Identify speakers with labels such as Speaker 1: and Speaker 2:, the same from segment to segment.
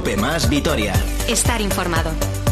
Speaker 1: COPE más Vitoria.
Speaker 2: Estar informado.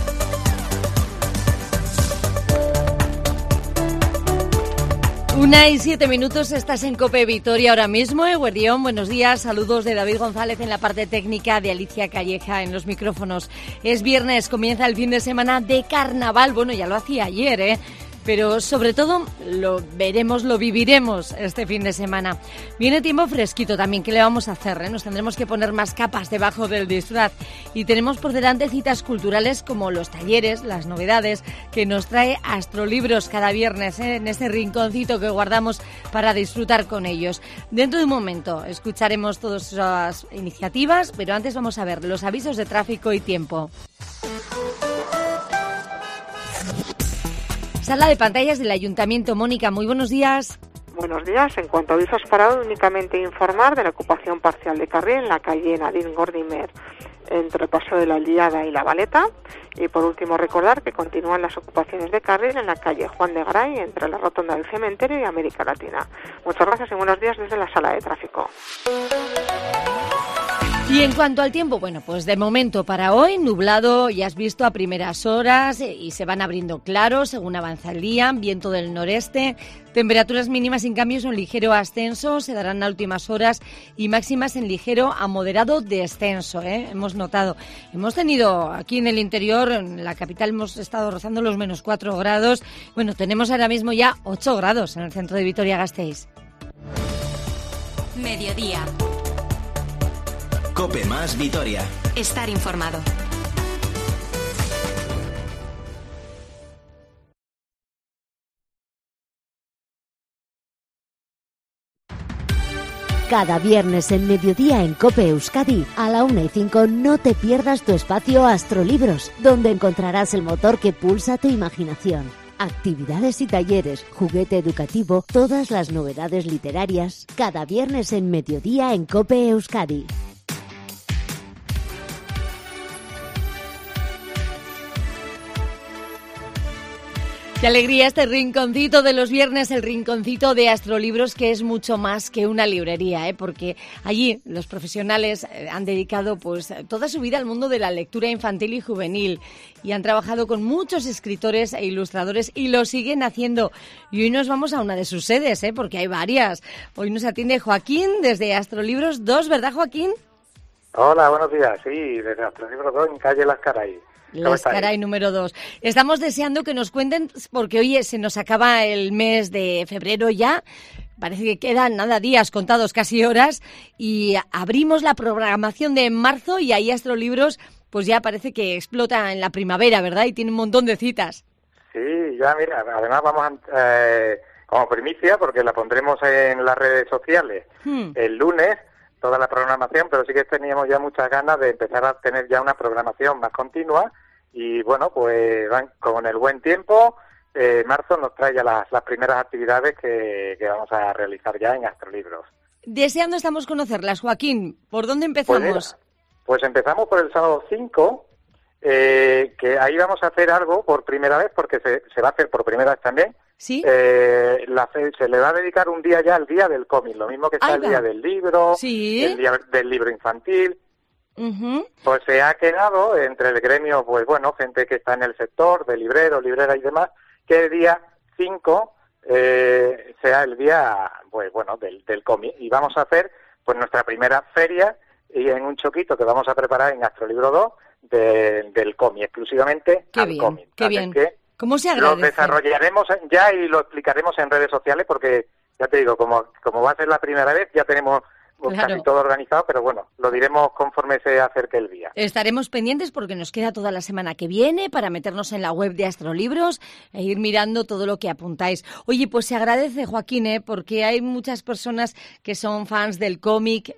Speaker 3: Una y 7 minutos, estás en COPE Vitoria ahora mismo. Eguerdión, buenos días. Saludos de David González en la parte técnica, de Alicia Calleja en los micrófonos. Es viernes, comienza el fin de semana de carnaval. Bueno, ya lo hacía ayer, pero sobre todo lo veremos, lo viviremos este fin de semana. Viene tiempo fresquito también, ¿qué le vamos a hacer? Nos tendremos que poner más capas debajo del disfraz y tenemos por delante citas culturales como los talleres, las novedades que nos trae Astrolibros cada viernes, en este rinconcito que guardamos para disfrutar con ellos. Dentro de un momento escucharemos todas esas iniciativas, pero antes vamos a ver los avisos de tráfico y tiempo. Sala de pantallas del Ayuntamiento. Mónica, muy buenos días.
Speaker 4: Buenos días. En cuanto a avisos parados, únicamente informar de la ocupación parcial de carril en la calle Nadine Gordimer, entre el Paseo de la Liada y la Valeta. Y por último, recordar que continúan las ocupaciones de carril en la calle Juan de Garay, entre la Rotonda del Cementerio y América Latina. Muchas gracias y buenos días desde la Sala de Tráfico.
Speaker 3: Y en cuanto al tiempo, bueno, pues de momento para hoy, nublado, ya has visto a primeras horas y se van abriendo claros según avanza el día, viento del noreste, temperaturas mínimas sin cambios en ligero ascenso, se darán a últimas horas y máximas en ligero a moderado descenso, hemos notado. Hemos tenido aquí en el interior, en la capital hemos estado rozando los menos 4 grados, bueno, tenemos ahora mismo ya 8 grados en el centro de Vitoria-Gasteiz.
Speaker 2: Mediodía.
Speaker 1: COPE más Vitoria.
Speaker 2: Estar informado.
Speaker 5: Cada viernes en Mediodía en COPE Euskadi, a la 1:05 no te pierdas tu espacio Astrolibros, donde encontrarás el motor que pulsa tu imaginación. Actividades y talleres, juguete educativo, todas las novedades literarias. Cada viernes en Mediodía en COPE Euskadi.
Speaker 3: Qué alegría este rinconcito de los viernes, el rinconcito de Astrolibros, que es mucho más que una librería, porque allí los profesionales han dedicado pues toda su vida al mundo de la lectura infantil y juvenil y han trabajado con muchos escritores e ilustradores y lo siguen haciendo. Y hoy nos vamos a una de sus sedes, porque hay varias. Hoy nos atiende Joaquín desde Astrolibros 2, ¿verdad, Joaquín?
Speaker 6: Hola, buenos días. Sí, desde Astrolibros 2 en calle Las Caray.
Speaker 3: Las Caray número 2. Estamos deseando que nos cuenten, porque hoy se nos acaba el mes de febrero ya, parece que quedan días contados, casi horas, y abrimos la programación de marzo y ahí Astrolibros pues ya parece que explota en la primavera, ¿verdad? Y tiene un montón de citas.
Speaker 6: Sí, ya mira, además vamos como primicia, porque la pondremos en las redes sociales el lunes, toda la programación, pero sí que teníamos ya muchas ganas de empezar a tener ya una programación más continua y bueno, pues van con el buen tiempo. Marzo nos trae ya las primeras actividades que vamos a realizar ya en Astrolibros.
Speaker 3: Deseando estamos conocerlas, Joaquín. ¿Por dónde empezamos?
Speaker 6: Pues empezamos por el sábado 5, que ahí vamos a hacer algo por primera vez, porque se va a hacer por primera vez también.
Speaker 3: ¿Sí?
Speaker 6: Se le va a dedicar un día ya al día del cómic, lo mismo que está el día del libro,
Speaker 3: ¿sí?
Speaker 6: El día del libro infantil.
Speaker 3: Uh-huh.
Speaker 6: Pues se ha quedado entre el gremio, pues bueno, gente que está en el sector, de libreros, libreras y demás, que el día 5 sea el día, pues bueno, del cómic. Y vamos a hacer pues nuestra primera feria y en un choquito que vamos a preparar en Astrolibro 2 del cómic, exclusivamente al cómic.
Speaker 3: Qué bien. ¿Cómo se agradece?
Speaker 6: Lo desarrollaremos ya y lo explicaremos en redes sociales porque, ya te digo, como va a ser la primera vez, ya tenemos casi todo organizado, pero bueno, lo diremos conforme se acerque el día.
Speaker 3: Estaremos pendientes porque nos queda toda la semana que viene para meternos en la web de Astrolibros e ir mirando todo lo que apuntáis. Oye, pues se agradece, Joaquín, porque hay muchas personas que son fans del cómic,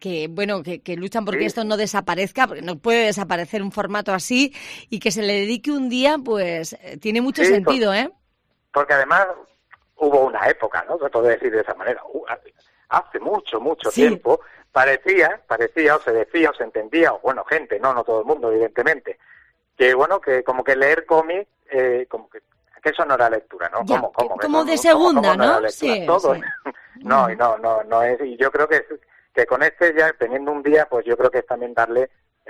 Speaker 3: que luchan porque esto no desaparezca, porque no puede desaparecer un formato así, y que se le dedique un día, pues tiene mucho sentido,
Speaker 6: Porque además hubo una época, ¿no? Se puede decir de esa manera. Hace mucho tiempo, parecía, o se decía, o se entendía, o bueno, gente, no todo el mundo, evidentemente, que bueno, que como que leer cómic, como que eso no era lectura, ¿no?
Speaker 3: Ya, como de
Speaker 6: segunda,
Speaker 3: ¿cómo
Speaker 6: ¿no?
Speaker 3: Sí,
Speaker 6: todo.
Speaker 3: Sí.
Speaker 6: No es, y yo creo que con ya teniendo un día, pues yo creo que es también darle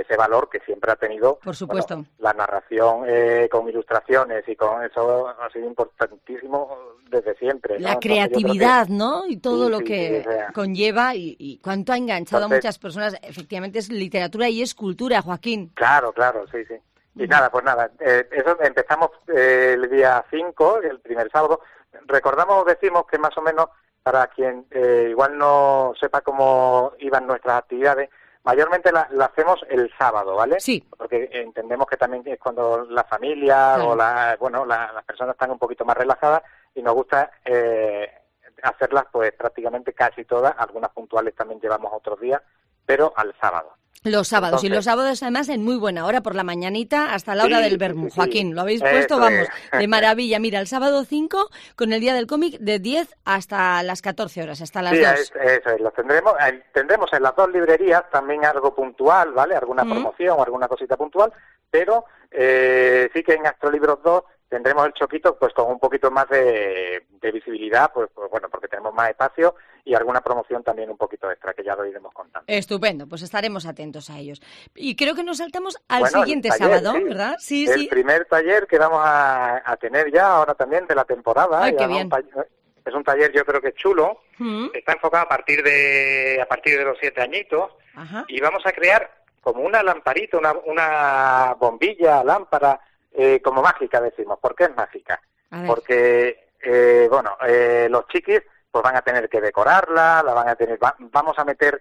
Speaker 6: ese valor que siempre ha tenido.
Speaker 3: Por supuesto.
Speaker 6: Bueno, la narración con ilustraciones y con eso ha sido importantísimo desde siempre, ¿no?
Speaker 3: La creatividad,
Speaker 6: que,
Speaker 3: ¿no? Y todo lo que
Speaker 6: o sea,
Speaker 3: conlleva y cuánto ha enganchado a muchas personas. Efectivamente es literatura y es cultura, Joaquín.
Speaker 6: Claro, sí. Y nada, eso empezamos el día 5, el primer sábado. Decimos que más o menos, para quien igual no sepa cómo iban nuestras actividades, mayormente la hacemos el sábado, ¿vale?
Speaker 3: Sí.
Speaker 6: Porque entendemos que también es cuando la familia o las personas están un poquito más relajadas y nos gusta hacerlas pues prácticamente casi todas, algunas puntuales también llevamos otros días, pero al sábado.
Speaker 3: Los sábados, y los sábados además en muy buena hora, por la mañanita hasta la hora del vermú. Joaquín, lo habéis puesto, vamos, de maravilla. Mira, el sábado 5, con el Día del Cómic, de 10 hasta las 14 horas, hasta las 2.
Speaker 6: Eso es, lo tendremos en las dos librerías también algo puntual, ¿vale? Alguna promoción o alguna cosita puntual, pero sí que en Astrolibros 2 tendremos el Choquito pues con un poquito más de visibilidad, pues bueno, porque tenemos más espacio y alguna promoción también un poquito extra, que ya lo iremos contando.
Speaker 3: Estupendo, pues estaremos atentos a ellos. Y creo que nos saltamos al siguiente sábado,
Speaker 6: sí.
Speaker 3: ¿verdad? Sí,
Speaker 6: el primer taller que vamos a tener ya ahora también de la temporada.
Speaker 3: Ay, qué bien.
Speaker 6: Es un taller, yo creo que chulo. Está enfocado a partir de los 7 añitos.
Speaker 3: Ajá.
Speaker 6: Y vamos a crear como una lamparita, una bombilla, lámpara, como mágica decimos. ¿Por qué es mágica? Porque, los chiquis pues van a tener que decorarla, vamos a meter,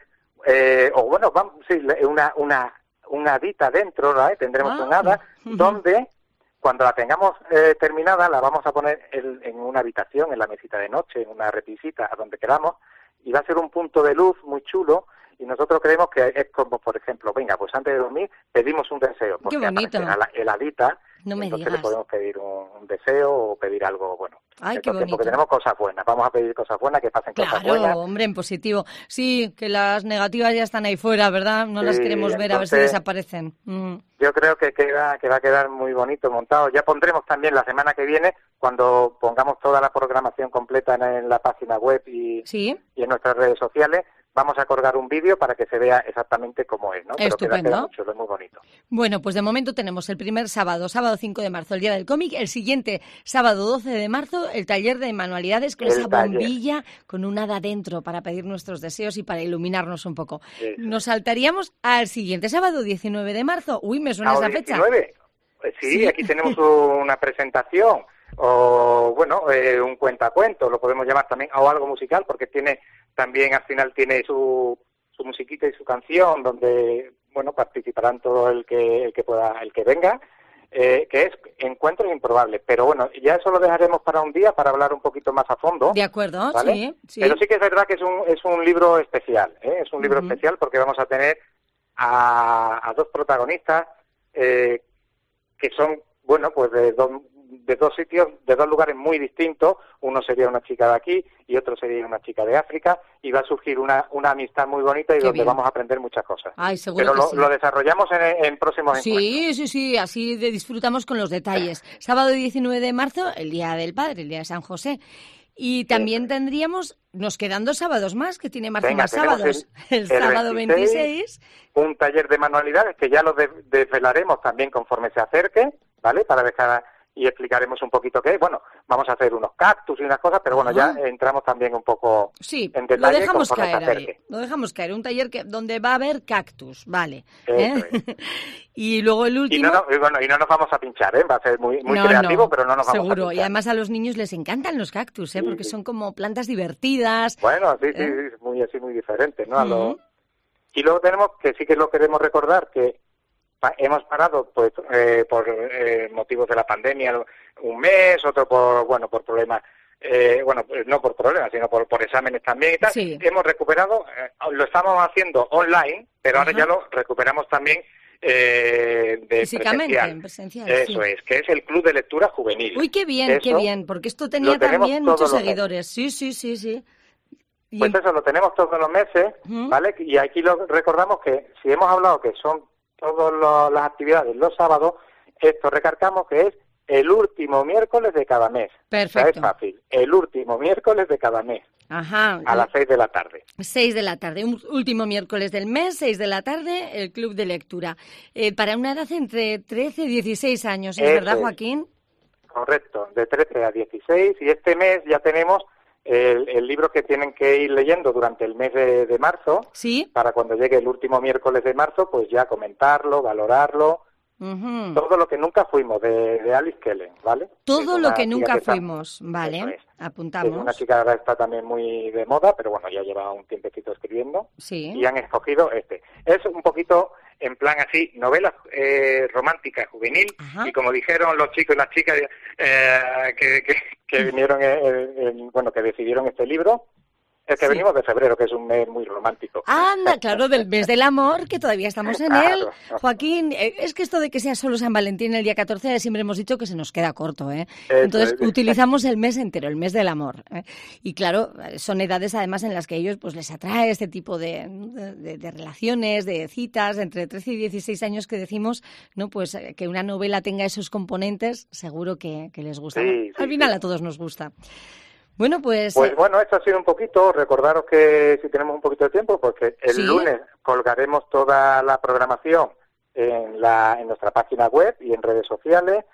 Speaker 6: una hadita dentro, ¿no? Tendremos un hada, donde cuando la tengamos terminada la vamos a poner en una habitación, en la mesita de noche, en una repisita, a donde queramos, y va a ser un punto de luz muy chulo. Y nosotros creemos que es como, por ejemplo, venga, pues antes de dormir pedimos un deseo. Porque
Speaker 3: qué bonito.
Speaker 6: El hadita,
Speaker 3: no me
Speaker 6: entonces
Speaker 3: digas.
Speaker 6: le podemos pedir un deseo o pedir algo bueno.
Speaker 3: Ay,
Speaker 6: entonces,
Speaker 3: qué bonito.
Speaker 6: porque tenemos cosas buenas, vamos a pedir cosas buenas, que pasen cosas buenas.
Speaker 3: Claro, hombre, en positivo. Sí, que las negativas ya están ahí fuera, ¿verdad? No las queremos ver, a ver si desaparecen.
Speaker 6: Yo creo que va a quedar muy bonito montado. Ya pondremos también la semana que viene, cuando pongamos toda la programación completa en la página web y en nuestras redes sociales, vamos a colgar un vídeo para que se vea exactamente cómo es, ¿no?
Speaker 3: Estupendo.
Speaker 6: Pero queda mucho, es muy bonito.
Speaker 3: Bueno, pues de momento tenemos el primer sábado 5 de marzo, el Día del Cómic, el siguiente sábado 12 de marzo, el taller de manualidades con esa bombilla, con un hada dentro para pedir nuestros deseos y para iluminarnos un poco. Eso. Nos saltaríamos al siguiente sábado 19 de marzo. Uy, me suena esa fecha.
Speaker 6: 19. Sí, aquí tenemos una presentación o, un cuentacuentos, lo podemos llamar también, o algo musical, porque también al final tiene su musiquita y su canción, donde, participarán todo el que pueda, el que venga, que es Encuentros Improbables. Pero bueno, ya eso lo dejaremos para un día, para hablar un poquito más a fondo.
Speaker 3: De acuerdo,
Speaker 6: ¿vale?
Speaker 3: Sí.
Speaker 6: Pero sí que es verdad que es un libro especial, es un libro especial porque vamos a tener a dos protagonistas que son, de dos sitios, de dos lugares muy distintos. Uno sería una chica de aquí y otro sería una chica de África, y va a surgir una amistad muy bonita y donde vamos a aprender muchas cosas.
Speaker 3: Ay, seguro.
Speaker 6: Pero
Speaker 3: que
Speaker 6: lo desarrollamos en próximos encuentros.
Speaker 3: Sí, así disfrutamos con los detalles. Sábado 19 de marzo, el Día del Padre, el Día de San José. Y también nos quedan 2 sábados más, que tiene marzo más sábados. El sábado 26,
Speaker 6: un taller de manualidades que ya lo desvelaremos también conforme se acerque, ¿vale? Para dejar y explicaremos un poquito qué es. Bueno, vamos a hacer unos cactus y unas cosas, pero ya entramos también un poco en detalle.
Speaker 3: Lo dejamos caer ahí. Lo dejamos caer. Un taller donde va a haber cactus, vale. Y luego el último...
Speaker 6: Y no nos vamos a pinchar, Va a ser muy creativo, pero no nos vamos a pinchar.
Speaker 3: Seguro, y además a los niños les encantan los cactus, porque son como plantas divertidas.
Speaker 6: Bueno, sí, muy diferentes, ¿no? Y luego tenemos, que sí que lo queremos recordar, que hemos parado pues por motivos de la pandemia un mes, otro por problemas, no por problemas, sino por exámenes también y tal.
Speaker 3: Sí.
Speaker 6: Hemos recuperado, lo estamos haciendo online, pero ahora ya lo recuperamos también
Speaker 3: físicamente, presencial.
Speaker 6: Eso es, que es el Club de Lectura Juvenil.
Speaker 3: Uy, qué bien, porque esto tenía también muchos seguidores. Sí.
Speaker 6: Pues eso, lo tenemos todos los meses, ¿vale? Y aquí lo recordamos que si hemos hablado que son todas las actividades los sábados, esto recargamos que es el último miércoles de cada mes.
Speaker 3: Perfecto.
Speaker 6: O sea, es fácil, el último miércoles de cada mes.
Speaker 3: Ajá.
Speaker 6: A las 6 de la tarde.
Speaker 3: 6 de la tarde, último miércoles del mes, 6 de la tarde, el Club de Lectura. Para una edad entre 13 y 16 años, ¿es verdad, Joaquín?
Speaker 6: Correcto, de 13 a 16, y este mes ya tenemos el libro que tienen que ir leyendo durante el mes de marzo,
Speaker 3: ¿sí?
Speaker 6: Para cuando llegue el último miércoles de marzo, pues ya comentarlo, valorarlo. Uh-huh. Todo lo que nunca fuimos, de Alice Kellen, ¿vale?
Speaker 3: Todo lo que nunca fuimos, vale, apuntamos.
Speaker 6: Es una chica que ahora está también muy de moda, pero bueno, ya lleva un tiempecito escribiendo.
Speaker 3: Sí.
Speaker 6: Y han escogido este. Es un poquito en plan así, novela romántica, juvenil. Ajá. Y como dijeron los chicos y las chicas que vinieron, que decidieron este libro, es que venimos de febrero, que es un mes muy romántico.
Speaker 3: Anda, claro, del mes del amor, que todavía estamos en él. Joaquín, es que esto de que sea solo San Valentín el día 14, siempre hemos dicho que se nos queda corto, ¿eh? Entonces, utilizamos el mes entero, el mes del amor, ¿eh? Y claro, son edades además en las que a ellos pues les atrae este tipo de relaciones, de citas, entre 13 y 16 años que decimos, ¿no? Pues que una novela tenga esos componentes, seguro que les gusta. Sí, al final a todos nos gusta. Bueno, pues
Speaker 6: bueno, esto ha sido un poquito. Recordaros que si tenemos un poquito de tiempo, porque el lunes colgaremos toda la programación en nuestra página web y en redes sociales.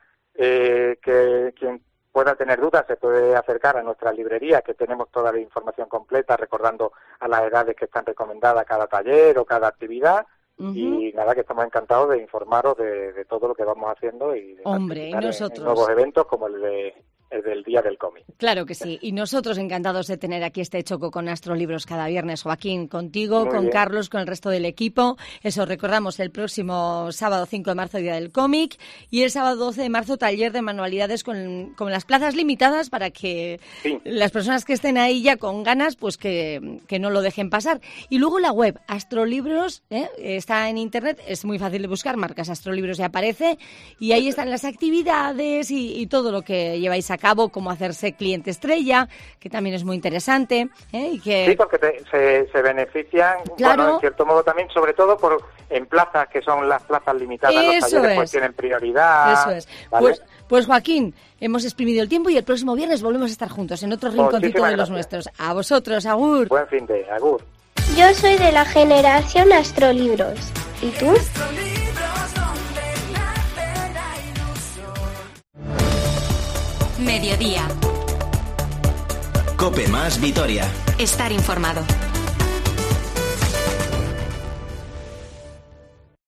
Speaker 6: Que quien pueda tener dudas se puede acercar a nuestra librería, que tenemos toda la información completa, recordando a las edades que están recomendadas cada taller o cada actividad. Uh-huh. Y nada, que estamos encantados de informaros de todo lo que vamos haciendo y de
Speaker 3: y nosotros
Speaker 6: en nuevos eventos como el del Día del Cómic.
Speaker 3: Claro que sí, y nosotros encantados de tener aquí este Choco con Astrolibros cada viernes. Joaquín, contigo, muy con bien. Carlos, con el resto del equipo. Eso, recordamos el próximo sábado 5 de marzo, Día del Cómic, y el sábado 12 de marzo, taller de manualidades con las plazas limitadas para que las personas que estén ahí ya con ganas, pues que no lo dejen pasar. Y luego la web, Astrolibros, está en internet, es muy fácil de buscar, marcas Astrolibros y aparece, y ahí están las actividades y todo lo que lleváis a cabo, cómo hacerse cliente estrella, que también es muy interesante. Y que...
Speaker 6: Sí, porque se benefician,
Speaker 3: claro.
Speaker 6: Bueno, en cierto modo también, sobre todo en plazas que son las plazas limitadas, los talleres pues tienen prioridad.
Speaker 3: Eso es. ¿Vale? Pues Joaquín, hemos exprimido el tiempo y el próximo viernes volvemos a estar juntos en otro rinconcito de los nuestros. A vosotros, agur.
Speaker 6: Buen fin de, agur.
Speaker 7: Yo soy de la generación Astrolibros. ¿Y tú?
Speaker 2: Mediodía.
Speaker 1: COPE más Vitoria.
Speaker 2: Estar informado.